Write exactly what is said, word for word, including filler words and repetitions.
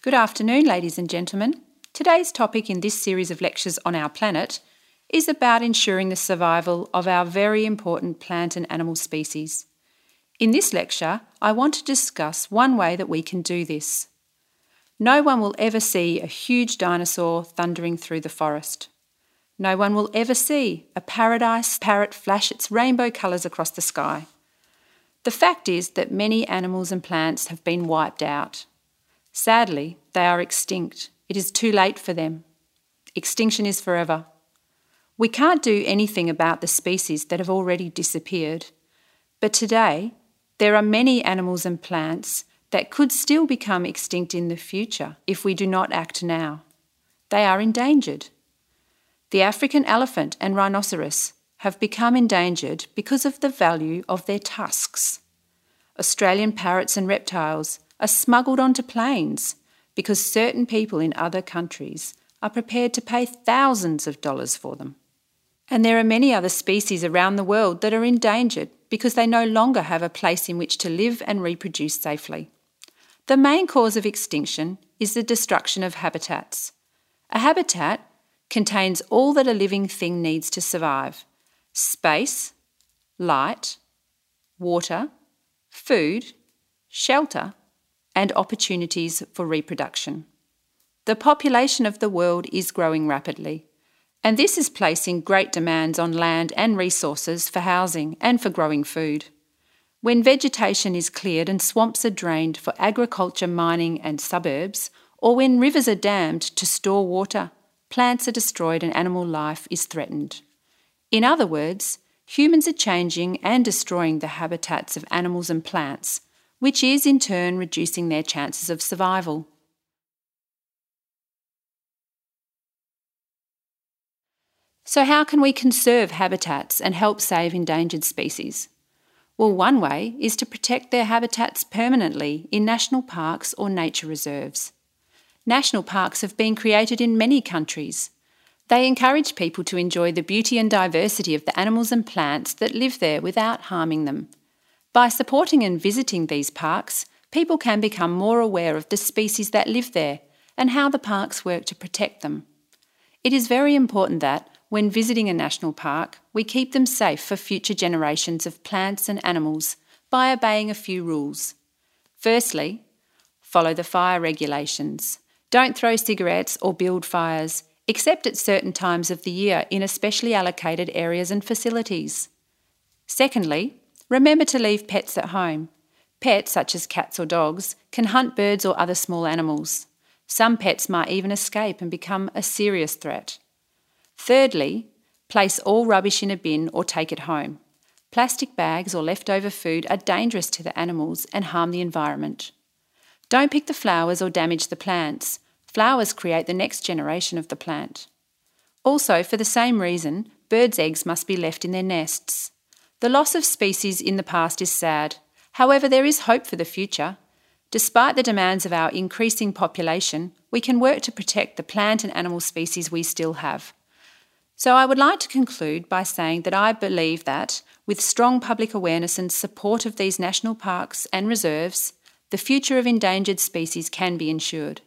Good afternoon, ladies and gentlemen. Today's topic in this series of lectures on our planet is about ensuring the survival of our very important plant and animal species. In this lecture, I want to discuss one way that we can do this. No one will ever see a huge dinosaur thundering through the forest. No one will ever see a paradise parrot flash its rainbow colours across the sky. The fact is that many animals and plants have been wiped out. Sadly, they are extinct. It is too late for them. Extinction is forever. We can't do anything about the species that have already disappeared. But today, there are many animals and plants that could still become extinct in the future if we do not act now. They are endangered. The African elephant and rhinoceros have become endangered because of the value of their tusks. Australian parrots and reptiles are smuggled onto planes because certain people in other countries are prepared to pay thousands of dollars for them. And there are many other species around the world that are endangered because they no longer have a place in which to live and reproduce safely. The main cause of extinction is the destruction of habitats. A habitat contains all that a living thing needs to survive: space, light, water, food, shelter, and opportunities for reproduction. The population of the world is growing rapidly, and this is placing great demands on land and resources for housing and for growing food. When vegetation is cleared and swamps are drained for agriculture, mining and suburbs, or when rivers are dammed to store water, plants are destroyed and animal life is threatened. In other words, humans are changing and destroying the habitats of animals and plants, which is in turn reducing their chances of survival. So how can we conserve habitats and help save endangered species? Well, one way is to protect their habitats permanently in national parks or nature reserves. National parks have been created in many countries. They encourage people to enjoy the beauty and diversity of the animals and plants that live there without harming them. By supporting and visiting these parks, people can become more aware of the species that live there and how the parks work to protect them. It is very important that, when visiting a national park, we keep them safe for future generations of plants and animals by obeying a few rules. Firstly, follow the fire regulations. Don't throw cigarettes or build fires, except at certain times of the year in especially allocated areas and facilities. Secondly, remember to leave pets at home. Pets, such as cats or dogs, can hunt birds or other small animals. Some pets might even escape and become a serious threat. Thirdly, place all rubbish in a bin or take it home. Plastic bags or leftover food are dangerous to the animals and harm the environment. Don't pick the flowers or damage the plants. Flowers create the next generation of the plant. Also, for the same reason, birds' eggs must be left in their nests. The loss of species in the past is sad. However, there is hope for the future. Despite the demands of our increasing population, we can work to protect the plant and animal species we still have. So I would like to conclude by saying that I believe that, with strong public awareness and support of these national parks and reserves, the future of endangered species can be ensured.